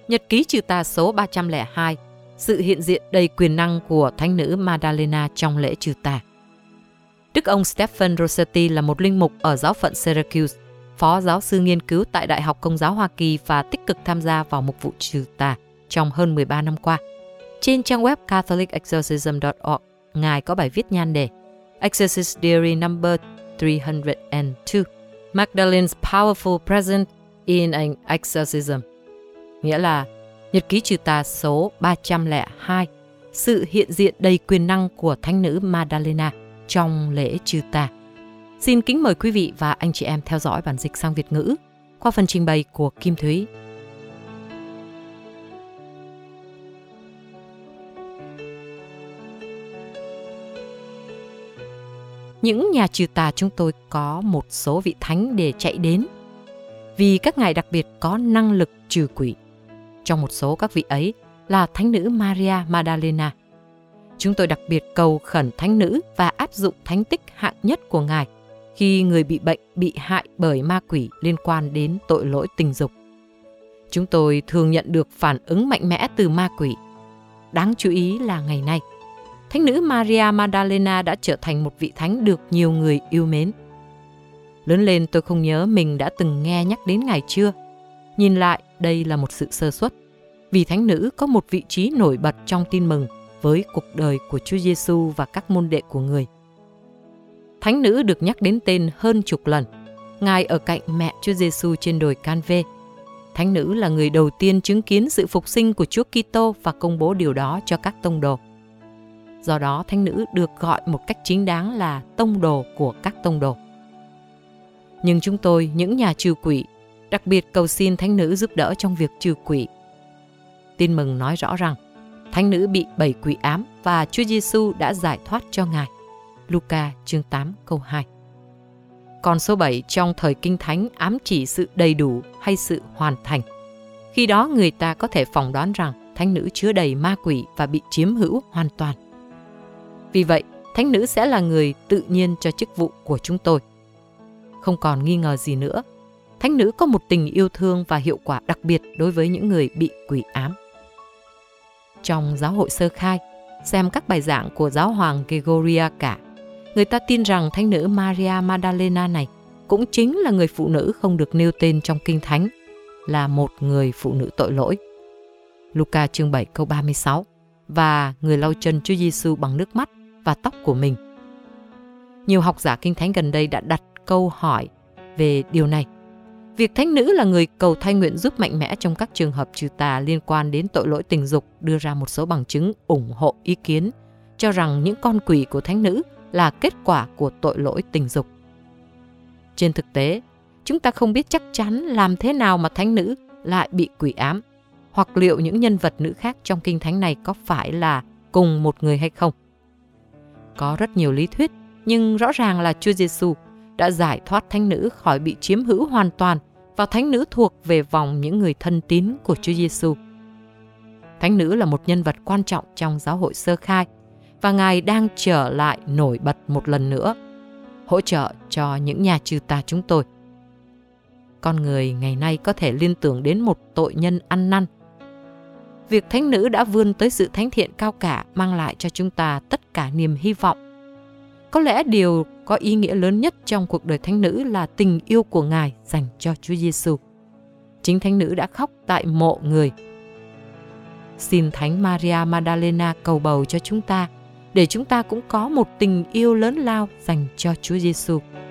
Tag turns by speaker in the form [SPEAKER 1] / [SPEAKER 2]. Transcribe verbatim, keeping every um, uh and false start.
[SPEAKER 1] Nhật ký trừ tà số ba trăm lẻ hai, sự hiện diện đầy quyền năng của thánh nữ Maddalena trong lễ trừ tà. Đức ông Stephen Rossetti là một linh mục ở giáo phận Syracuse, phó giáo sư nghiên cứu tại Đại học Công giáo Hoa Kỳ và tích cực tham gia vào mục vụ trừ tà trong hơn mười ba năm qua. Trên trang web catholic exorcism dot org, Ngài có bài viết nhan đề Exorcist Diary number three hundred two, Magdalene's Powerful Presence in an Exorcism, nghĩa là Nhật ký trừ tà số ba trăm lẻ hai, sự hiện diện đầy quyền năng của thánh nữ Maddalena trong lễ trừ tà. Xin kính mời quý vị và anh chị em theo dõi bản dịch sang Việt ngữ qua phần trình bày của Kim Thúy. Những nhà trừ tà chúng tôi có một số vị thánh để chạy đến, vì các ngài đặc biệt có năng lực trừ quỷ. Trong một số các vị ấy là thánh nữ Maria Maddalena. Chúng tôi đặc biệt cầu khẩn thánh nữ và áp dụng thánh tích hạng nhất của ngài khi người bị bệnh bị hại bởi ma quỷ liên quan đến tội lỗi tình dục. Chúng tôi thường nhận được phản ứng mạnh mẽ từ ma quỷ. Đáng chú ý là ngày nay, thánh nữ Maria Maddalena đã trở thành một vị thánh được nhiều người yêu mến. Lớn lên tôi không nhớ mình đã từng nghe nhắc đến ngài chưa. Nhìn lại, đây là một sự sơ suất, vì thánh nữ có một vị trí nổi bật trong tin mừng với cuộc đời của Chúa Giêsu và các môn đệ của người. Thánh nữ được nhắc đến tên hơn chục lần. Ngài ở cạnh mẹ Chúa Giêsu trên đồi Can-vê. Thánh nữ là người đầu tiên chứng kiến sự phục sinh của Chúa Kitô và công bố điều đó cho các tông đồ. Do đó, thánh nữ được gọi một cách chính đáng là tông đồ của các tông đồ. Nhưng chúng tôi, những nhà trừ quỷ, đặc biệt cầu xin thánh nữ giúp đỡ trong việc trừ quỷ. Tin mừng nói rõ rằng thánh nữ bị bảy quỷ ám và Chúa Giêsu đã giải thoát cho ngài. Luca chương tám câu hai. Con số bảy trong thời Kinh Thánh ám chỉ sự đầy đủ hay sự hoàn thành. Khi đó người ta có thể phỏng đoán rằng thánh nữ chứa đầy ma quỷ và bị chiếm hữu hoàn toàn. Vì vậy, thánh nữ sẽ là người tự nhiên cho chức vụ của chúng tôi. Không còn nghi ngờ gì nữa, thánh nữ có một tình yêu thương và hiệu quả đặc biệt đối với những người bị quỷ ám. Trong giáo hội sơ khai, xem các bài giảng của giáo hoàng Gregoria cả, người ta tin rằng thánh nữ Maria Maddalena này cũng chính là người phụ nữ không được nêu tên trong Kinh Thánh, là một người phụ nữ tội lỗi. Luca chương bảy câu ba mươi sáu, và người lau chân Chúa Giêsu bằng nước mắt và tóc của mình. Nhiều học giả Kinh Thánh gần đây đã đặt câu hỏi về điều này. Việc thánh nữ là người cầu thay nguyện giúp mạnh mẽ trong các trường hợp trừ tà liên quan đến tội lỗi tình dục đưa ra một số bằng chứng ủng hộ ý kiến cho rằng những con quỷ của thánh nữ là kết quả của tội lỗi tình dục. Trên thực tế, chúng ta không biết chắc chắn làm thế nào mà thánh nữ lại bị quỷ ám, hoặc liệu những nhân vật nữ khác trong Kinh Thánh này có phải là cùng một người hay không. Có rất nhiều lý thuyết, nhưng rõ ràng là Chúa Giêsu đã giải thoát thánh nữ khỏi bị chiếm hữu hoàn toàn và thánh nữ thuộc về vòng những người thân tín của Chúa Giêsu. Thánh nữ là một nhân vật quan trọng trong giáo hội sơ khai và Ngài đang trở lại nổi bật một lần nữa, hỗ trợ cho những nhà trừ tà chúng tôi. Con người ngày nay có thể liên tưởng đến một tội nhân ăn năn. Việc thánh nữ đã vươn tới sự thánh thiện cao cả mang lại cho chúng ta tất cả niềm hy vọng. Có lẽ điều có ý nghĩa lớn nhất trong cuộc đời thánh nữ là tình yêu của Ngài dành cho Chúa Giêsu. Chính thánh nữ đã khóc tại mộ người. Xin Thánh Maria Maddalena cầu bầu cho chúng ta, để chúng ta cũng có một tình yêu lớn lao dành cho Chúa Giêsu.